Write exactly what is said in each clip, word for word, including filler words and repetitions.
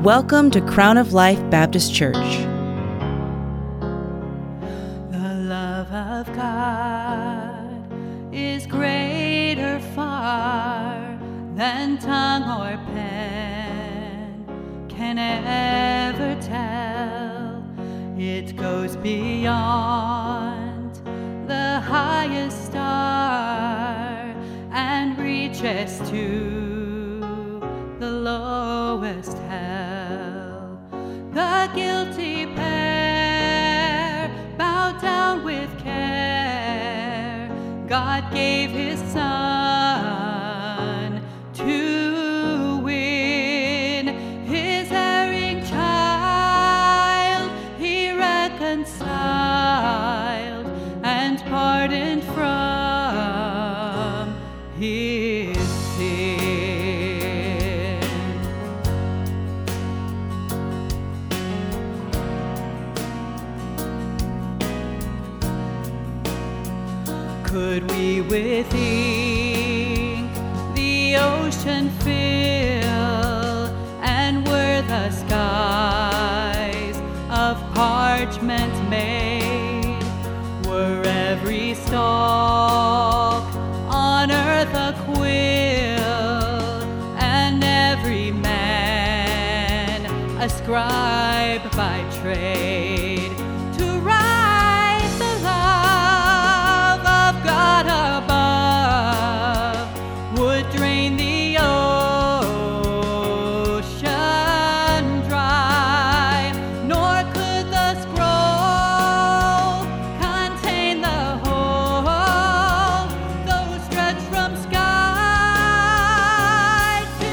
Welcome to Crown of Life Baptist Church. The love of God is greater far than tongue or pen can ever tell. It goes beyond the highest star and reaches to the lowest hell. The guilty pair bowed down with care. God gave his son to win his erring child. He reconciled and pardoned from his sin. Could we with ink the ocean fill, and were the skies of parchment made, were every stalk on earth a quill, and every man a scribe by trade, to write the love of God above, would drain the ocean dry, nor could the scroll contain the whole, though stretched from sky to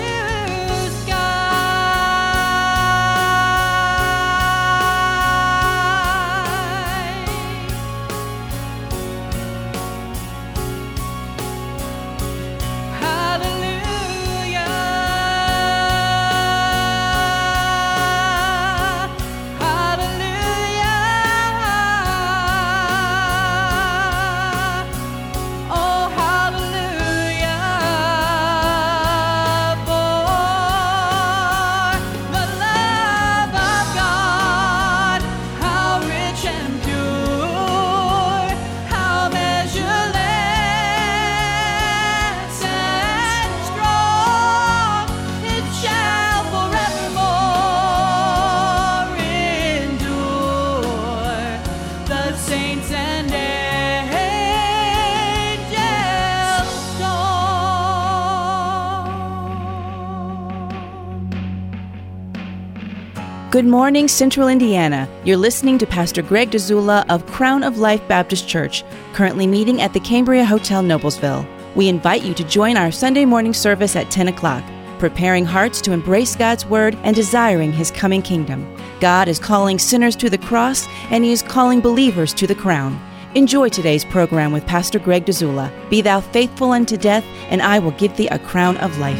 Good morning, Central Indiana. You're listening to Pastor Greg Dzula of Crown of Life Baptist Church, currently meeting at the Cambria Hotel, Noblesville. We invite you to join our Sunday morning service at ten o'clock, preparing hearts to embrace God's Word and desiring His coming kingdom. God is calling sinners to the cross, and He is calling believers to the crown. Enjoy today's program with Pastor Greg Dzula. Be thou faithful unto death, and I will give thee a crown of life.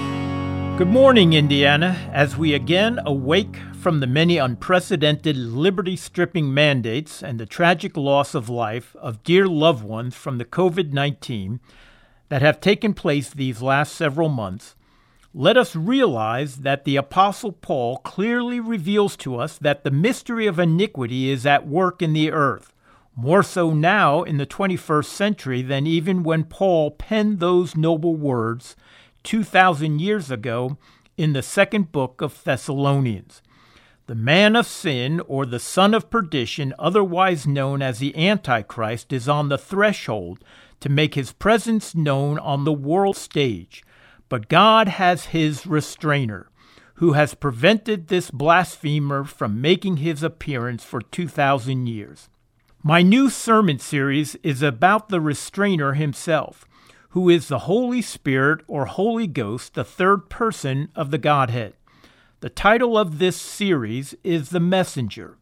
Good morning, Indiana, as we again awake from the many unprecedented liberty-stripping mandates and the tragic loss of life of dear loved ones from the covid nineteen that have taken place these last several months. Let us realize that the Apostle Paul clearly reveals to us that the mystery of iniquity is at work in the earth, more so now in the twenty-first century than even when Paul penned those noble words two thousand years ago in the second book of Thessalonians. The man of sin, or the son of perdition, otherwise known as the Antichrist, is on the threshold to make his presence known on the world stage. But God has his restrainer, who has prevented this blasphemer from making his appearance for two thousand years. My new sermon series is about the restrainer himself, who is the Holy Spirit or Holy Ghost, the third person of the Godhead. The title of this series is The Messenger.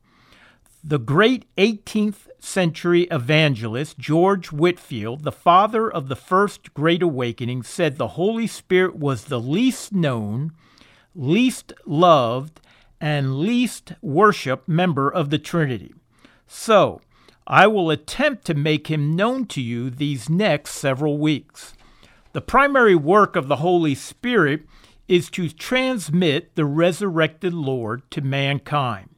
The great eighteenth century evangelist George Whitefield, the father of the first Great Awakening, said the Holy Spirit was the least known, least loved, and least worshiped member of the Trinity. So, I will attempt to make him known to you these next several weeks. The primary work of the Holy Spirit is to transmit the resurrected Lord to mankind.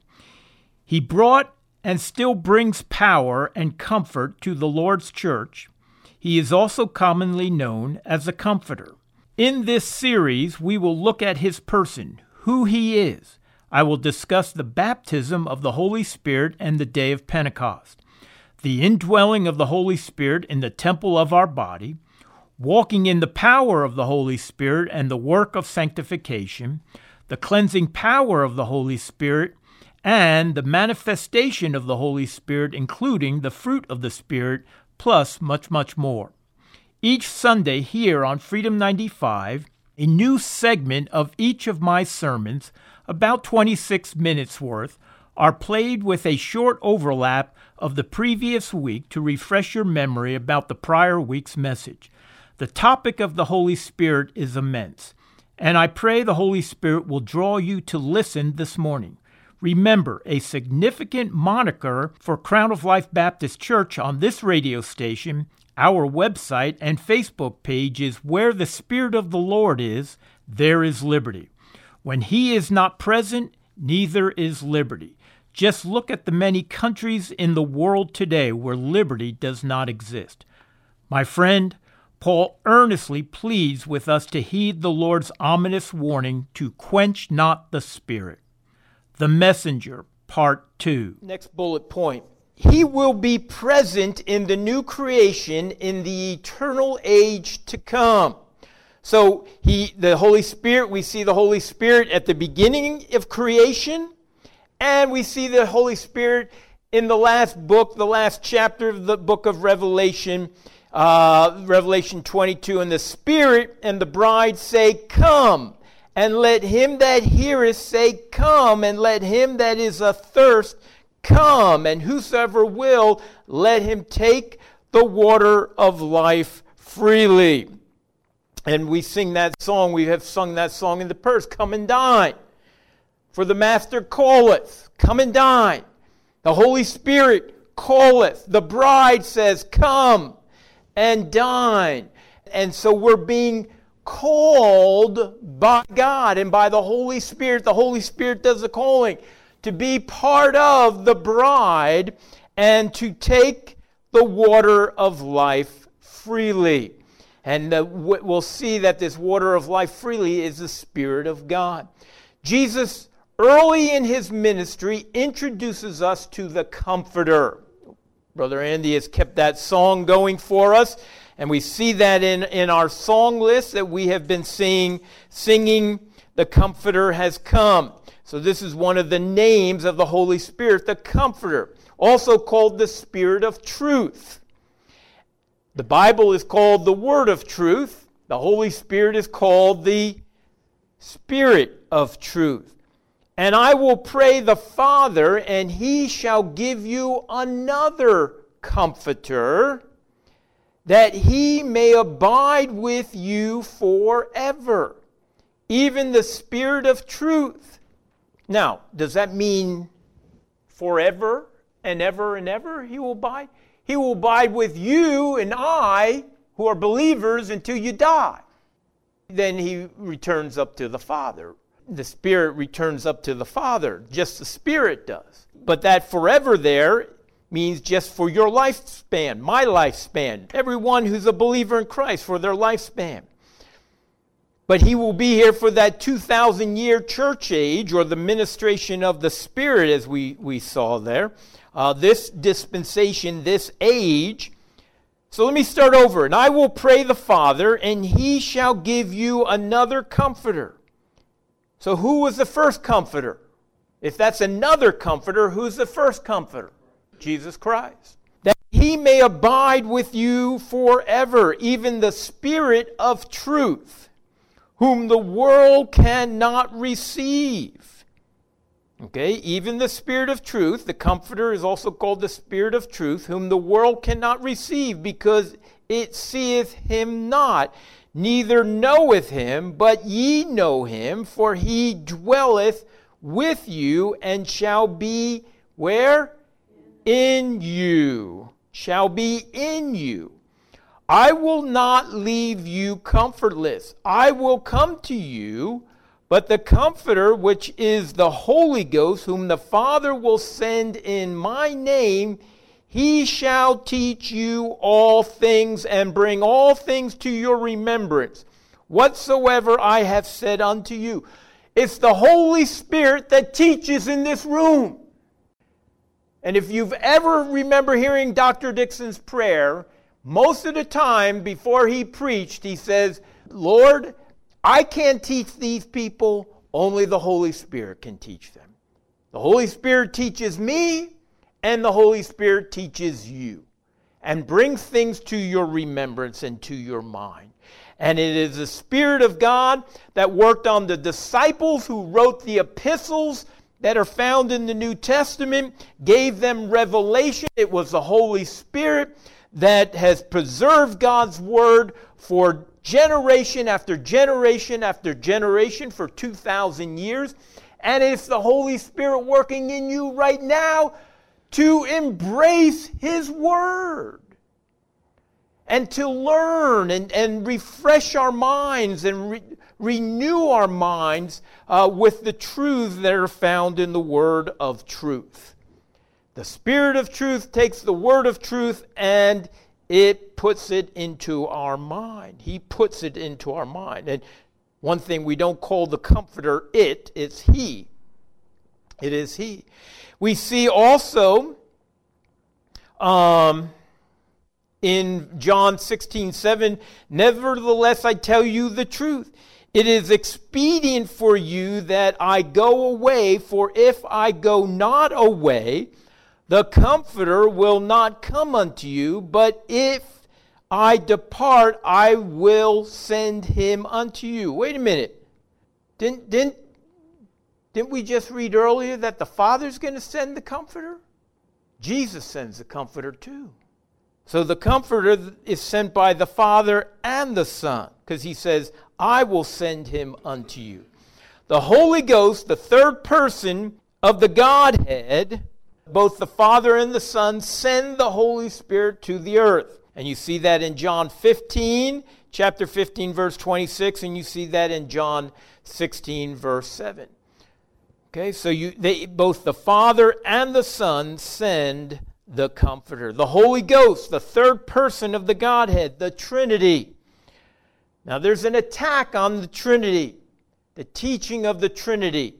He brought and still brings power and comfort to the Lord's church. He is also commonly known as a comforter. In this series, we will look at his person, who he is. I will discuss the baptism of the Holy Spirit and the day of Pentecost, the indwelling of the Holy Spirit in the temple of our body, walking in the power of the Holy Spirit and the work of sanctification, the cleansing power of the Holy Spirit, and the manifestation of the Holy Spirit, including the fruit of the Spirit, plus much, much more. Each Sunday here on Freedom ninety-five, a new segment of each of my sermons, about twenty-six minutes worth, are played with a short overlap of the previous week to refresh your memory about the prior week's message. The topic of the Holy Spirit is immense, and I pray the Holy Spirit will draw you to listen this morning. Remember, a significant moniker for Crown of Life Baptist Church on this radio station, our website, and Facebook page is where the Spirit of the Lord is, there is liberty. When he is not present, neither is liberty. Just look at the many countries in the world today where liberty does not exist. My friend, Paul earnestly pleads with us to heed the Lord's ominous warning to quench not the Spirit. The Messenger, Part two. Next bullet point. He will be present in the new creation in the eternal age to come. So he, the Holy Spirit, we see the Holy Spirit at the beginning of creation, and we see the Holy Spirit in the last book, the last chapter of the book of Revelation, uh, Revelation twenty-two. And the Spirit and the bride say, "Come." And let him that heareth say, "Come." And let him that is athirst come. And whosoever will, let him take the water of life freely. And we sing that song. We have sung that song in the purse. Come and dine. For the Master calleth. Come and dine. The Holy Spirit calleth. The bride says, "Come and dine." And so we're being called by God and by the Holy Spirit. The Holy Spirit does the calling to be part of the bride and to take the water of life freely. And uh, we'll see that this water of life freely is the Spirit of God. Jesus, early in his ministry, introduces us to the Comforter. Brother Andy has kept that song going for us. And we see that in, in our song list that we have been singing, singing, "The Comforter has come." So this is one of the names of the Holy Spirit, the Comforter, also called the Spirit of Truth. The Bible is called the Word of Truth. The Holy Spirit is called the Spirit of Truth. "And I will pray the Father, and he shall give you another Comforter, that he may abide with you forever, even the Spirit of truth." Now, does that mean forever and ever and ever he will abide? He will abide with you and I, who are believers, until you die. Then he returns up to the Father. The Spirit returns up to the Father, just the Spirit does. But that forever there means just for your lifespan, my lifespan, everyone who's a believer in Christ for their lifespan. But he will be here for that two thousand year church age, or the ministration of the Spirit, as we, we saw there. Uh, this dispensation, this age. So let me start over. "And I will pray the Father, and he shall give you another Comforter." So who was the first Comforter? If that's another Comforter, who's the first Comforter? Jesus Christ. "That he may abide with you forever, even the Spirit of truth, whom the world cannot receive." Okay, even the Spirit of truth, the Comforter is also called the Spirit of truth, whom the world cannot receive, because it seeth him not, neither knoweth him, but ye know him, for he dwelleth with you and shall be where? In you. Shall be in you. "I will not leave you comfortless. I will come to you. But the Comforter, which is the Holy Ghost, whom the Father will send in my name, he shall teach you all things and bring all things to your remembrance, whatsoever I have said unto you. It's the Holy Spirit that teaches in this room. And if you've ever remember hearing Doctor Dixon's prayer, most of the time before he preached, he says, Lord, I can't teach these people, only the Holy Spirit can teach them. The Holy Spirit teaches me, and the Holy Spirit teaches you, and brings things to your remembrance and to your mind. And it is the Spirit of God that worked on the disciples who wrote the epistles that are found in the New Testament, gave them revelation. It was the Holy Spirit that has preserved God's Word for generation after generation after generation for two thousand years. And it's the Holy Spirit working in you right now to embrace His Word and to learn and, and refresh our minds and re- renew our minds uh, with the truths that are found in the Word of truth. The Spirit of truth takes the Word of truth and it puts it into our mind. He puts it into our mind. And one thing, we don't call the Comforter it, it's He. It is He. We see also um, in John sixteen seven, nevertheless I tell you the truth. It is expedient for you that I go away, for if I go not away, the Comforter will not come unto you, but if I depart, I will send him unto you. Wait a minute. Didn't, didn't, didn't we just read earlier that the Father's going to send the Comforter? Jesus sends the Comforter too. So the Comforter is sent by the Father and the Son, because he says, I will send him unto you. The Holy Ghost, the third person of the Godhead, both the Father and the Son, send the Holy Spirit to the earth. And you see that in John fifteen, chapter fifteen, verse twenty-six, and you see that in John sixteen, verse seven. Okay, so you they both the Father and the Son send the Comforter. The Holy Ghost, the third person of the Godhead, the Trinity. Now there's an attack on the Trinity, the teaching of the Trinity.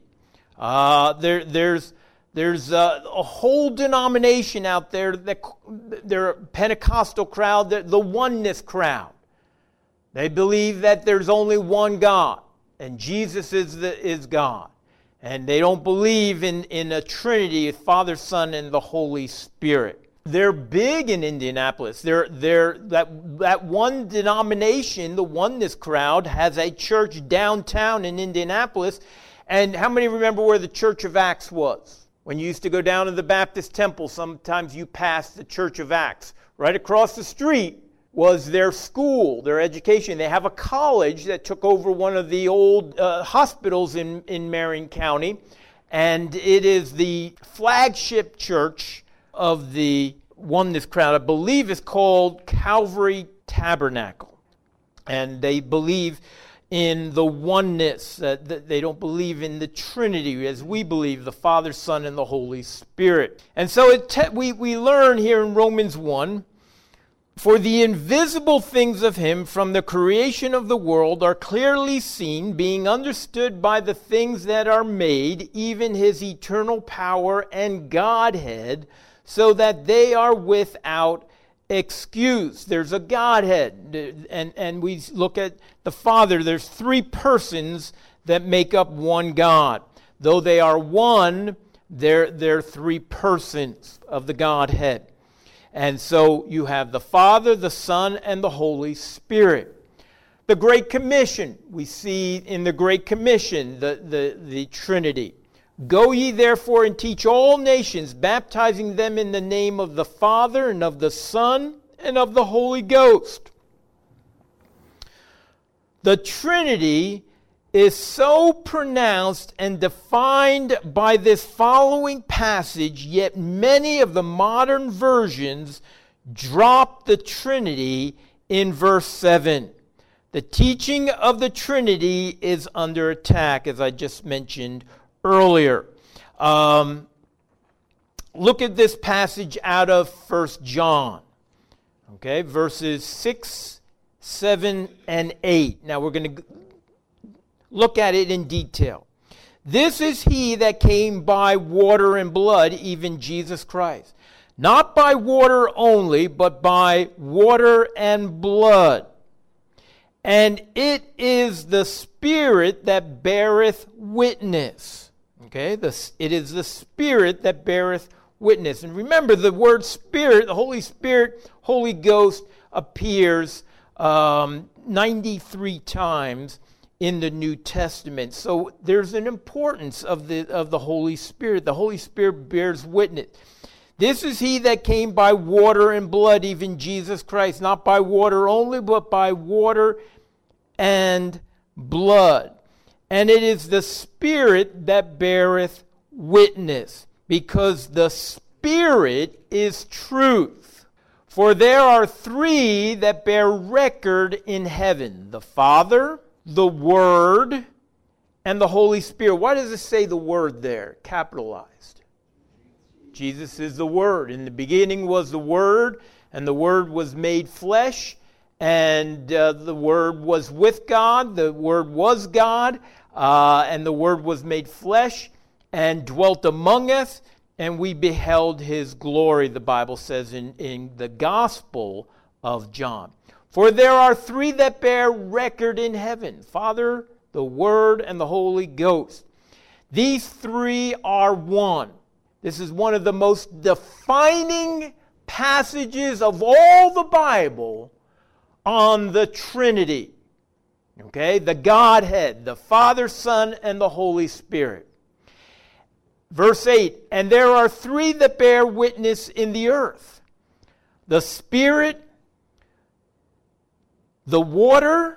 Uh, there, there's there's a, a whole denomination out there, that they're a Pentecostal crowd, the oneness crowd. They believe that there's only one God, and Jesus is the, is God. And they don't believe in, in a Trinity, Father, Son, and the Holy Spirit. They're big in Indianapolis. They're, they're, that, that one denomination, the oneness crowd, has a church downtown in Indianapolis. And how many remember where the Church of Acts was? When you used to go down to the Baptist temple, sometimes you passed the Church of Acts. Right across the street was their school, their education. They have a college that took over one of the old uh, hospitals in, in Marion County. And it is the flagship church of the oneness crowd. I believe it's called Calvary Tabernacle. And they believe in the oneness. Uh, they don't believe in the Trinity as we believe, the Father, Son, and the Holy Spirit. And so it te- we, we learn here in Romans one, for the invisible things of him from the creation of the world are clearly seen, being understood by the things that are made, even his eternal power and Godhead, so that they are without excuse. There's a Godhead, and, and we look at the Father. There's three persons that make up one God. Though they are one, they're, they're three persons of the Godhead. And so you have the Father, the Son, and the Holy Spirit. The Great Commission, we see in the Great Commission the, the, the Trinity. Go ye therefore and teach all nations, baptizing them in the name of the Father and of the Son and of the Holy Ghost. The Trinity is so pronounced and defined by this following passage, yet many of the modern versions drop the Trinity in verse seven. The teaching of the Trinity is under attack, as I just mentioned earlier. Um, look at this passage out of First John, okay, verses six, seven, and eight. Now we're going to look at it in detail. This is he that came by water and blood, even Jesus Christ. Not by water only, but by water and blood. And it is the Spirit that beareth witness. Okay, the, it is the Spirit that beareth witness. And remember, the word Spirit, the Holy Spirit, Holy Ghost, appears um, ninety-three times in the New Testament. So there's an importance of the of the Holy Spirit. The Holy Spirit bears witness. This is he that came by water and blood, even Jesus Christ, not by water only, but by water and blood. And it is the Spirit that beareth witness, because the Spirit is truth. For there are three that bear record in heaven, the Father, the Word, and the Holy Spirit. Why does it say the Word there, capitalized? Jesus is the Word. In the beginning was the Word, and the Word was made flesh, and uh, the Word was with God. The Word was God, uh, and the Word was made flesh and dwelt among us, and we beheld His glory, the Bible says in, in the Gospel of John. For there are three that bear record in heaven, Father, the Word, and the Holy Ghost. These three are one. This is one of the most defining passages of all the Bible on the Trinity. Okay, the Godhead, the Father, Son, and the Holy Spirit. Verse eight, and there are three that bear witness in the earth, the Spirit, the water,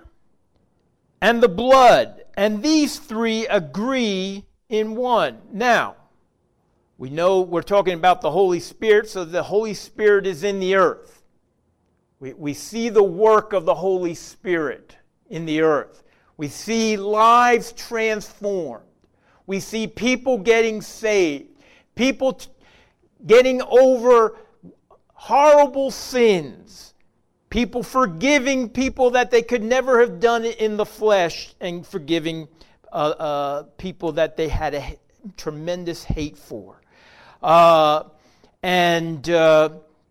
and the blood. And these three agree in one. Now, we know we're talking about the Holy Spirit, so the Holy Spirit is in the earth. We, we see the work of the Holy Spirit in the earth. We see lives transformed. We see people getting saved. People t- getting over horrible sins. People forgiving people that they could never have done it in the flesh, and forgiving uh, uh, people that they had a h- tremendous hate for. Uh, and uh,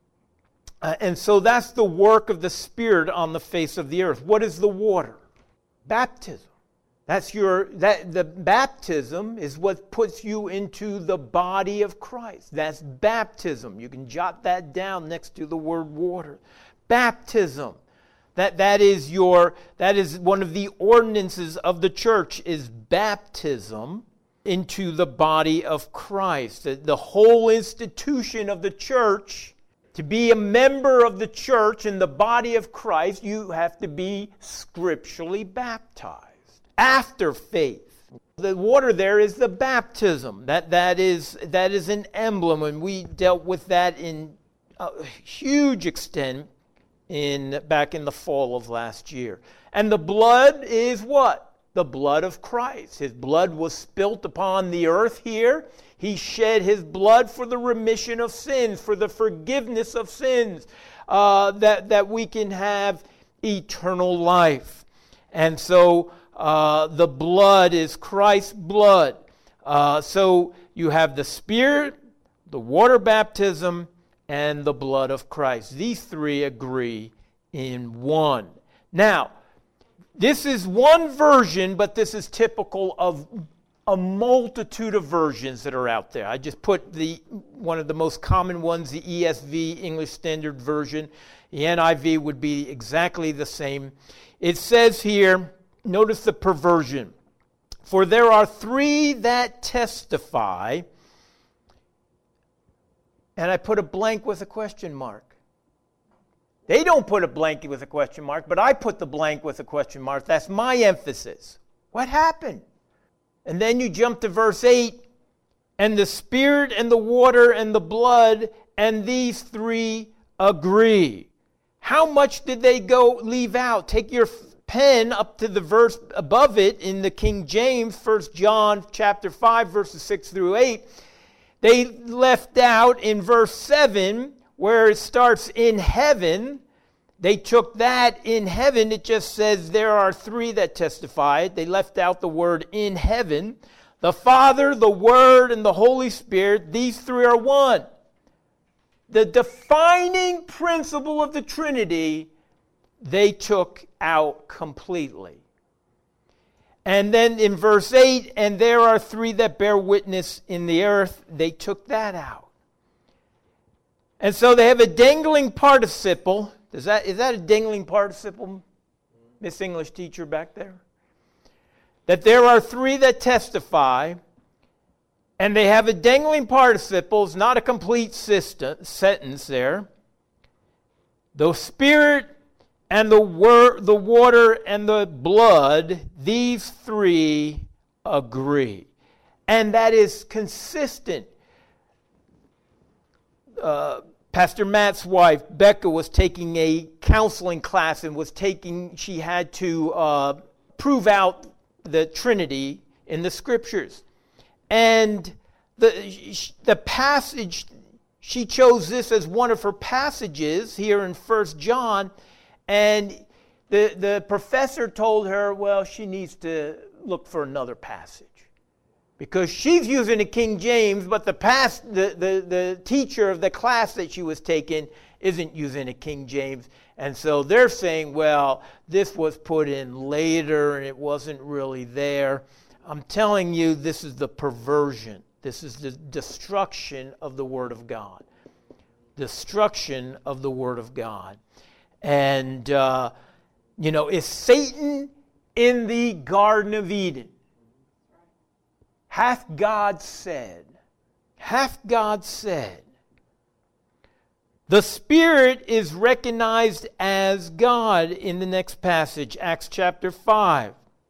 uh, and so that's the work of the Spirit on the face of the earth. What is the water? Baptism. That's your that the baptism is what puts you into the body of Christ. That's baptism. You can jot that down next to the word water. Baptism. That that is your that is one of the ordinances of the church, is baptism into the body of Christ. The, the whole institution of the church, to be a member of the church in the body of Christ, you have to be scripturally baptized after faith. The water there is the baptism. That that is that is an emblem, and we dealt with that in a huge extent in back in the fall of last year. And the blood is what? The blood of Christ. His blood was spilt upon the earth here. He shed his blood for the remission of sins, for the forgiveness of sins, uh, that, that we can have eternal life. And so uh, the blood is Christ's blood. Uh, so you have the Spirit, the water baptism, and the blood of Christ. These three agree in one. Now, this is one version, but this is typical of a multitude of versions that are out there. I just put the one of the most common ones, the E S V, English Standard Version. The N I V would be exactly the same. It says here, notice the perversion. For there are three that testify, and I put a blank with a question mark. They don't put a blank with a question mark, but I put the blank with a question mark. That's my emphasis. What happened? And then you jump to verse eight, and the Spirit and the water and the blood, and these three agree. How much did they go leave out? Take your pen up to the verse above it in the King James, First John chapter five, verses six through eight, they left out in verse seven, where it starts in heaven. They took that in heaven. It just says there are three that testify. They left out the word in heaven. The Father, the Word, and the Holy Spirit, these three are one. The defining principle of the Trinity, they took out completely. And then in verse eight, and there are three that bear witness in the earth, they took that out. And so they have a dangling participle. Is that, is that a dangling participle, Miss English teacher back there? That there are three that testify, and they have a dangling participle. It's not a complete system, sentence there. The Spirit and the wor- the water and the blood, these three agree. And that is consistent. Uh, Pastor Matt's wife, Becca, was taking a counseling class and was taking, she had to uh, prove out the Trinity in the Scriptures. And the the passage, she chose this as one of her passages here in First John, and the, the professor told her, well, she needs to look for another passage. Because she's using the King James, but the, past, the, the, the teacher of the class that she was taking isn't using a King James. And so they're saying, well, this was put in later and it wasn't really there. I'm telling you, this is the perversion. This is the destruction of the Word of God. Destruction of the Word of God. And, uh, you know, is Satan in the Garden of Eden? Hath God said? Hath God said? The Spirit is recognized as God in the next passage, Acts chapter five.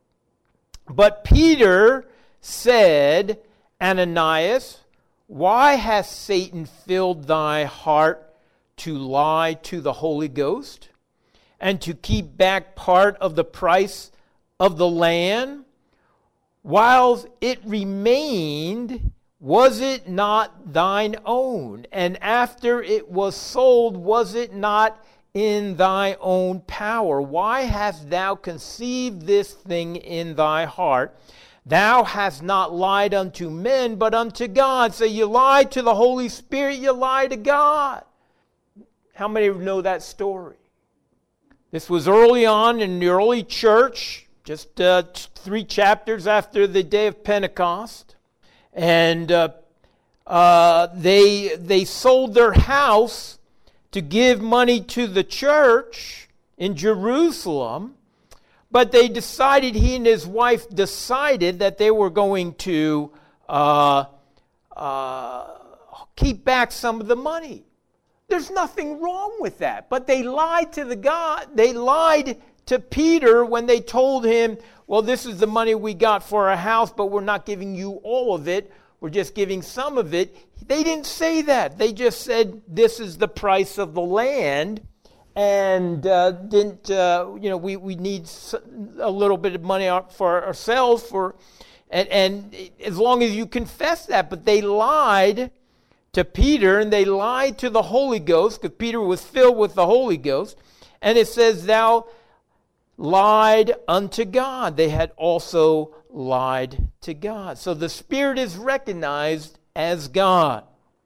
But Peter said, Ananias, why hath Satan filled thy heart to lie to the Holy Ghost and to keep back part of the price of the land? While it remained, was it not thine own? And after it was sold, was it not in thy own power? Why hast thou conceived this thing in thy heart? Thou hast not lied unto men, but unto God. So you lied to the Holy Spirit, you lied to God. How many know that story? This was early on in the early church, just uh, three chapters after the day of Pentecost. And uh, uh, they they sold their house to give money to the church in Jerusalem, but they decided, he and his wife decided that they were going to uh, uh, keep back some of the money. There's nothing wrong with that, but they lied to the God. They lied to Peter when they told him, well, this is the money we got for our house, but we're not giving you all of it. We're just giving some of it. They didn't say that. They just said, this is the price of the land. And uh, didn't, uh, you know, we, we need a little bit of money for ourselves. for, and, and as long as you confess that. But they lied to Peter and they lied to the Holy Ghost, because Peter was filled with the Holy Ghost. And it says, thou lied unto God. They had also lied to God. So the Spirit is recognized as God.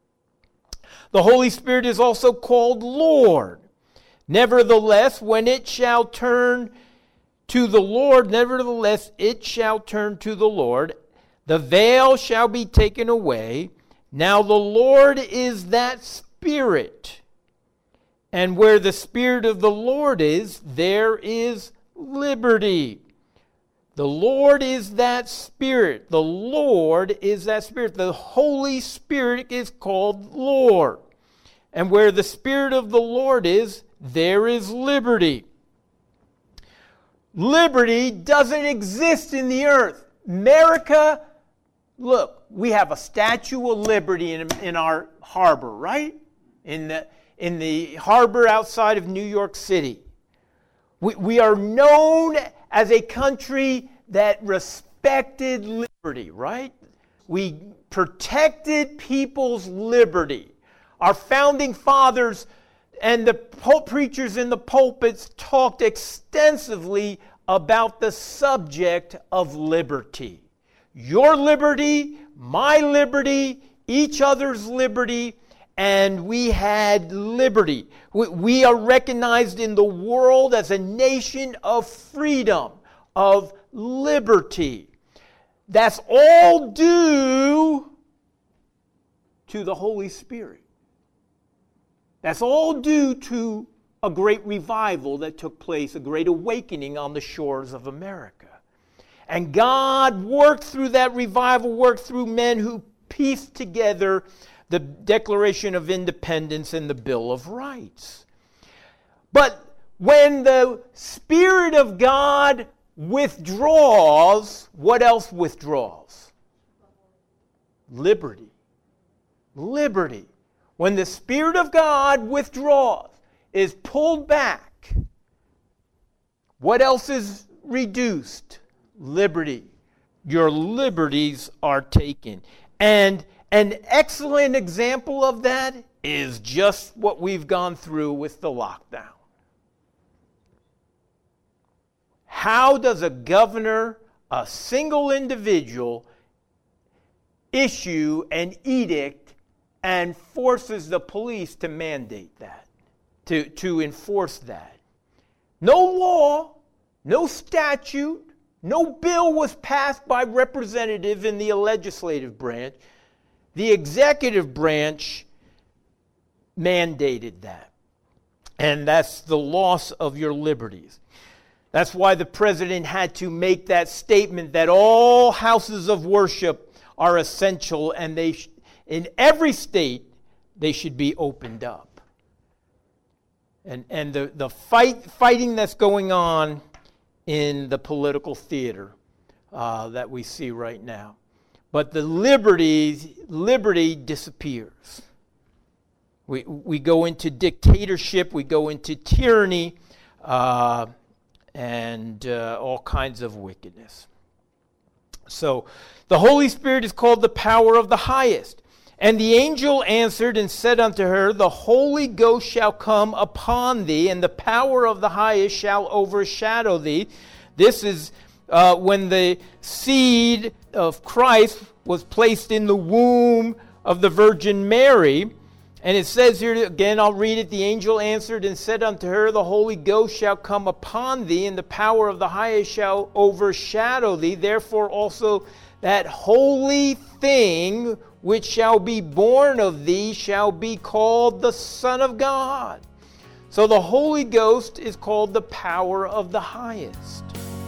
The Holy Spirit is also called Lord. Nevertheless, when it shall turn to the Lord, nevertheless, it shall turn to the Lord. The veil shall be taken away. Now the Lord is that Spirit. And where the Spirit of the Lord is, there is liberty. The Lord is that Spirit. The Lord is that Spirit. The Holy Spirit is called Lord. And where the Spirit of the Lord is, there is liberty. Liberty doesn't exist in the earth. America, look, we have a Statue of Liberty in, in our harbor, right? In the, in the harbor outside of New York City. We, we are known as a country that respected liberty, right? We protected people's liberty. Our founding fathers and the pulp preachers in the pulpits talked extensively about the subject of liberty. Your liberty, my liberty, each other's liberty, and we had liberty. We, we are recognized in the world as a nation of freedom, of liberty. That's all due to the Holy Spirit. That's all due to a great revival that took place, a great awakening on the shores of America. And God worked through that revival, worked through men who pieced together the Declaration of Independence and the Bill of Rights. But when the Spirit of God withdraws, what else withdraws? Liberty. Liberty. When the Spirit of God withdraws, is pulled back, what else is reduced? Liberty. Your liberties are taken. And an excellent example of that is just what we've gone through with the lockdown. How does a governor, a single individual, issue an edict and forces the police to mandate that, to, to enforce that? No law, no statute, no bill was passed by representative in the legislative branch. The executive branch mandated that. And that's the loss of your liberties. That's why the president had to make that statement that all houses of worship are essential, and they sh- in every state they should be opened up. And and the, the fight fighting that's going on in the political theater uh, that we see right now. But the liberty, liberty disappears. We, we go into dictatorship, we go into tyranny, uh, and uh, all kinds of wickedness. So the Holy Spirit is called the power of the highest. And the angel answered and said unto her, the Holy Ghost shall come upon thee, and the power of the highest shall overshadow thee. This is uh, when the seed of Christ was placed in the womb of the Virgin Mary. And it says here, again, I'll read it. The angel answered and said unto her, the Holy Ghost shall come upon thee, and the power of the highest shall overshadow thee. Therefore also that holy thing which shall be born of thee shall be called the Son of God. So the Holy Ghost is called the power of the highest.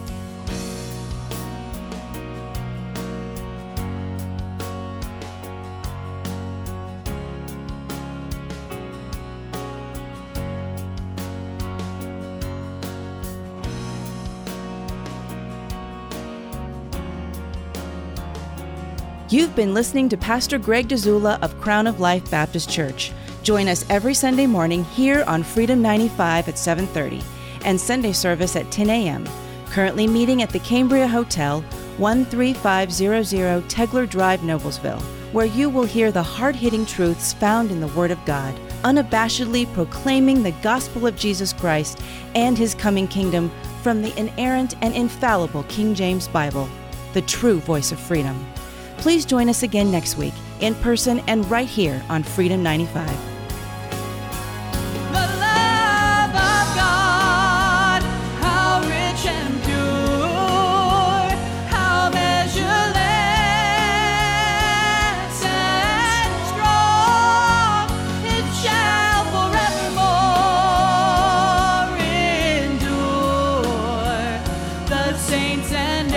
You've been listening to Pastor Greg Dzula of Crown of Life Baptist Church. Join us every Sunday morning here on Freedom ninety-five at seven thirty and Sunday service at ten a.m. Currently meeting at the Cambria Hotel, one three five zero zero Tegler Drive, Noblesville, where you will hear the hard-hitting truths found in the Word of God, unabashedly proclaiming the gospel of Jesus Christ and His coming kingdom from the inerrant and infallible King James Bible, the true voice of freedom. Please join us again next week, in person and right here on Freedom ninety-five. The love of God, how rich and pure, how measureless and strong, it shall forevermore endure. The saints and